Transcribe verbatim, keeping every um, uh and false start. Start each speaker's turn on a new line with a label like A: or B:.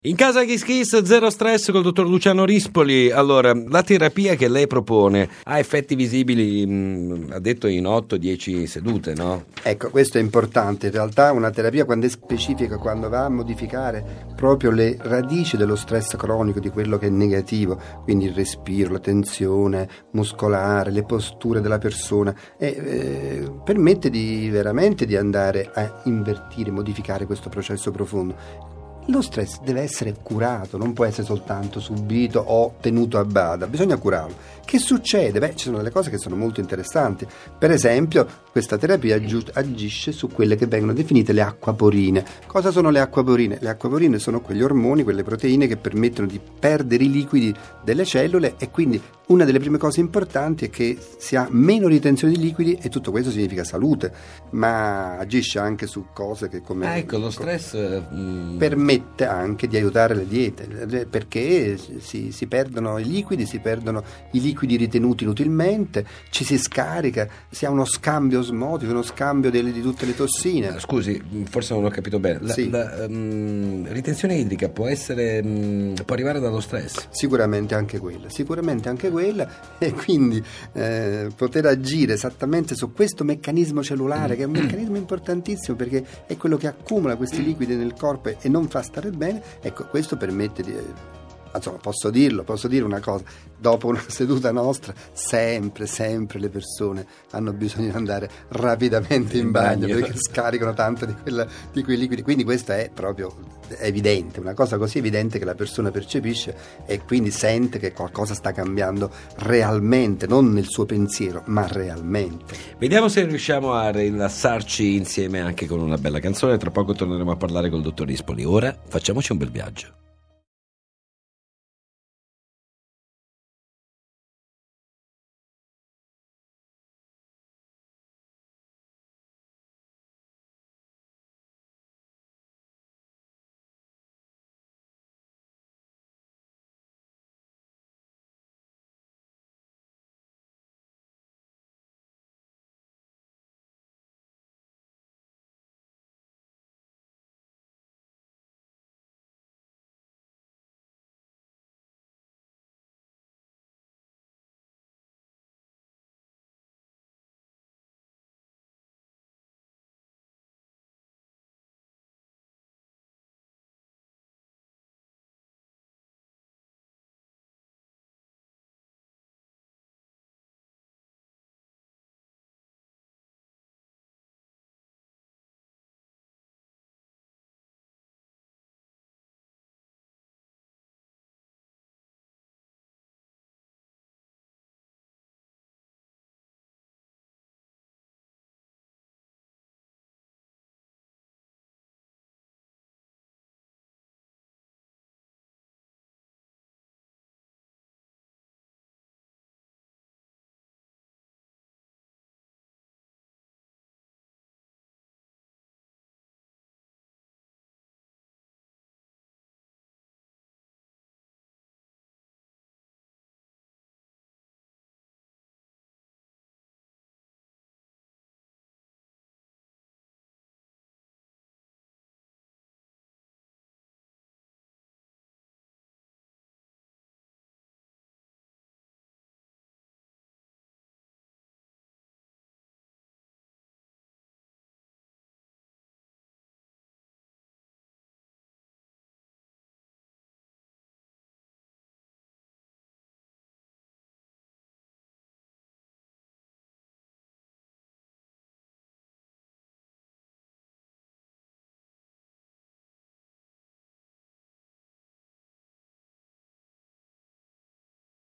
A: In casa Kiss Kiss, zero stress col dottor Luciano Rispoli. Allora, la terapia che lei propone ha effetti visibili, mh, ha detto in otto dieci sedute, no?
B: Ecco, questo è importante. In realtà una terapia, quando è specifica, quando va a modificare proprio le radici dello stress cronico, di quello che è negativo, quindi il respiro, la tensione muscolare, le posture della persona, e, eh, permette di veramente di andare a invertire, modificare questo processo profondo. Lo stress deve essere curato, non può essere soltanto subito o tenuto a bada, bisogna curarlo. Che succede? Beh, ci sono delle cose che sono molto interessanti. Per esempio, questa terapia agisce su quelle che vengono definite le acquaporine. Cosa sono le acquaporine? Le acquaporine sono quegli ormoni, quelle proteine che permettono di perdere i liquidi delle cellule, e quindi una delle prime cose importanti è che si ha meno ritenzione di liquidi, e tutto questo significa salute, ma agisce anche su cose che come...
A: Ah, ecco, lo stress... Mh...
B: permette anche di aiutare le diete, perché si, si perdono i liquidi, si perdono i liquidi ritenuti inutilmente, ci si scarica, si ha uno scambio osmotico, uno scambio delle, di tutte le tossine.
A: Scusi, forse non ho capito bene. La,
B: sì.
A: la um, ritenzione idrica può essere um, può arrivare dallo stress?
B: Sicuramente anche quella, sicuramente anche quella, e quindi eh, poter agire esattamente su questo meccanismo cellulare, che è un meccanismo importantissimo, perché è quello che accumula questi liquidi nel corpo e non fa stare bene. Ecco, questo permette di... Insomma, posso dirlo, posso dire una cosa: dopo una seduta nostra sempre, sempre le persone hanno bisogno di andare rapidamente in, in bagno, bagno, perché scaricano tanto di, quella, di quei liquidi. Quindi questo è proprio evidente, una cosa così evidente che la persona percepisce, e quindi sente che qualcosa sta cambiando realmente, non nel suo pensiero, ma realmente.
A: Vediamo se riusciamo a rilassarci insieme anche con una bella canzone. Tra poco torneremo a parlare col dottor Rispoli. Ora facciamoci un bel viaggio.